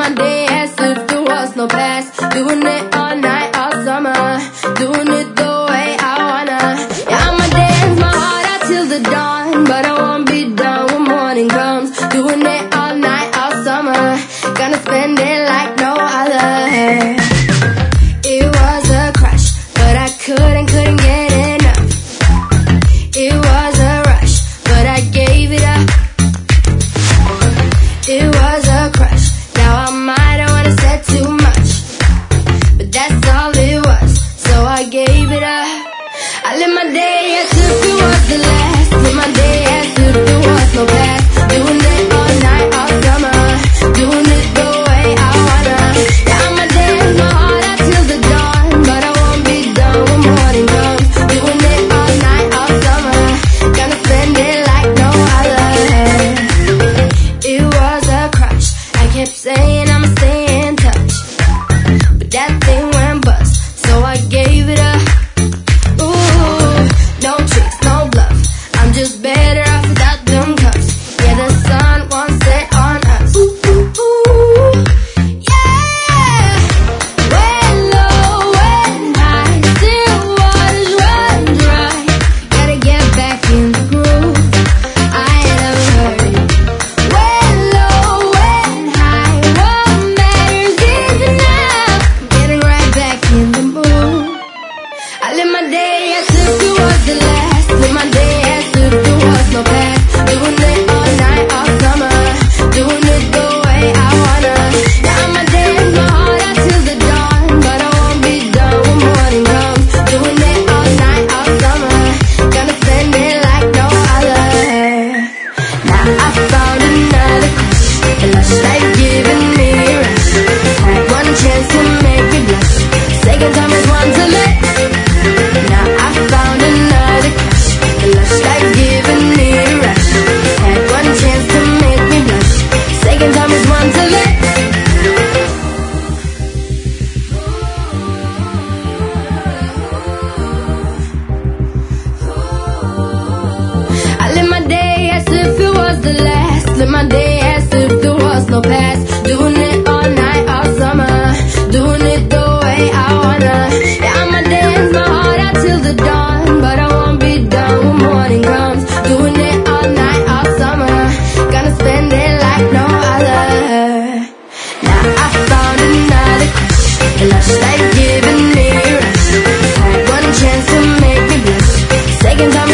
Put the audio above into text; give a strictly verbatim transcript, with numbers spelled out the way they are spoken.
my day as if there was no past. Doing it all night, all summer. Doing it the way I wanna. Yeah, I'ma dance my heart out till the dawn, but I won't be done when morning comes. Doing it all night, all summer. Gonna spend it like no other. It was a crush, but I couldn't, couldn't get enough. It was a rush, but I gave it up. It was a crush, now I might have wanna said too much, but that's all it was, so I gave it up. I live my day as if it was the last. Live my day as if there was no past. Doing it all night, all summer. Doing it the way I wanna. Yeah, I'ma dance my heart out till the dawn, but I won't be done when morning comes. Doing it all night, all summer. Gonna spend it like no other. It was a crush, I kept saying I'ma stay in touch, but that thing went bust, so I gave it up. Ooh, no tricks, no bluff, I'm just better off without them cuffs. Yeah, the sun won't set on us. Ooh, ooh, ooh, yeah. When low, when high, still waters run dry. Gotta get back in the groove, I ain't never heard it. When low, when high, what matters is enough. Getting right back in the mood. I live my day as if it was the last. Live my day as if there was no past. Doing it all night, all summer. Doing it the way I wanna. Now I'ma dance my heart out till the dawn, but I won't be done when morning comes. Doing it all night, all summer. Gonna spend it like no other. Now I found another crush, a lush life giving me a rush. Had one chance to make me blush, second time is one to let. Now I found another crush, a lush life giving me a rush. Had one chance to make me blush, second time is one to let. I live my day as if it was the last. Live my day as if there was no past. Doing it all night, all summer. Doing it the way I wanna. Yeah, I'ma dance my heart out till the dawn, but I won't be done when morning comes. Doing it all night, all summer. Gonna spend it like no other. Now I found another crush, a lush life giving me a rush. Had one chance to make me blush, second time